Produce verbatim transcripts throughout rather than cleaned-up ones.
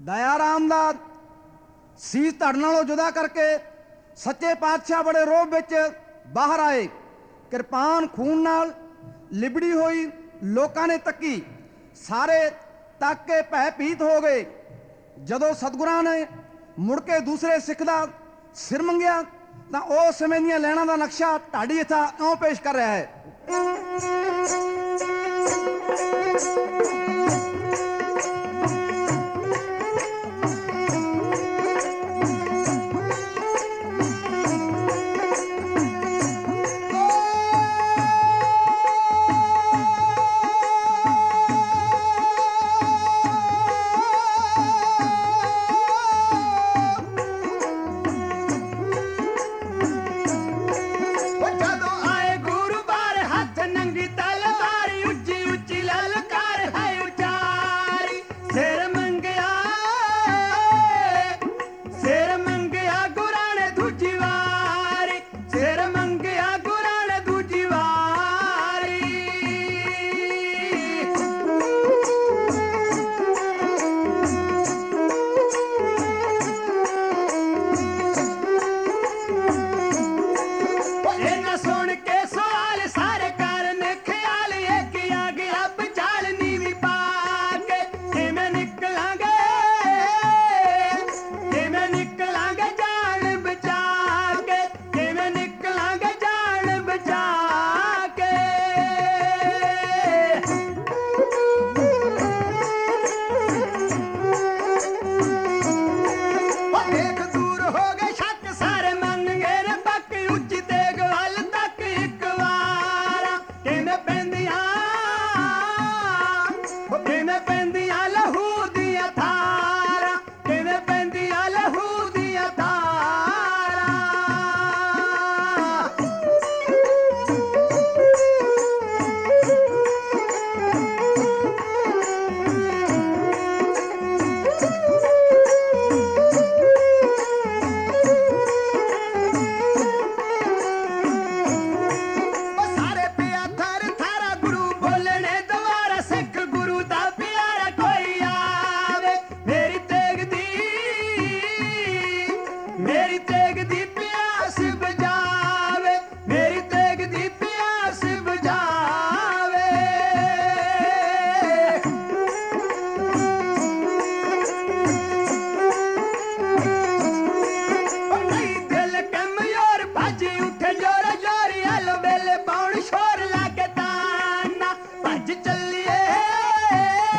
ਦਇਆ ਰਾਮ ਦਾ ਸੀਸ ਧੜ ਨਾਲੋਂ ਜੁਦਾ ਕਰਕੇ ਸੱਚੇ ਪਾਤਸ਼ਾਹ ਬੜੇ ਰੋਹ ਵਿੱਚ ਬਾਹਰ ਆਏ। ਕਿਰਪਾਨ ਖੂਨ ਨਾਲ ਲਿਬੜੀ ਹੋਈ ਲੋਕਾਂ ਨੇ ਤੱਕੀ, ਸਾਰੇ ਤੱਕ ਕੇ ਭੈ ਭੀਤ ਹੋ ਗਏ। ਜਦੋਂ ਸਤਿਗੁਰਾਂ ਨੇ ਮੁੜ ਕੇ ਦੂਸਰੇ ਸਿੱਖ ਦਾ ਸਿਰ ਮੰਗਿਆ ਤਾਂ ਉਸ ਸਮੇਂ ਦੀਆਂ ਲੈਣਾ ਦਾ ਨਕਸ਼ਾ ਢਾਡੀ ਇੱਥਾ ਇਉਂ ਪੇਸ਼ ਕਰ ਰਿਹਾ ਹੈ।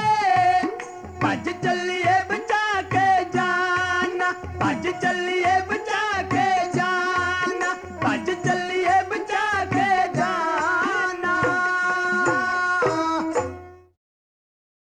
ਭੱਜ ਚੱਲੀਏ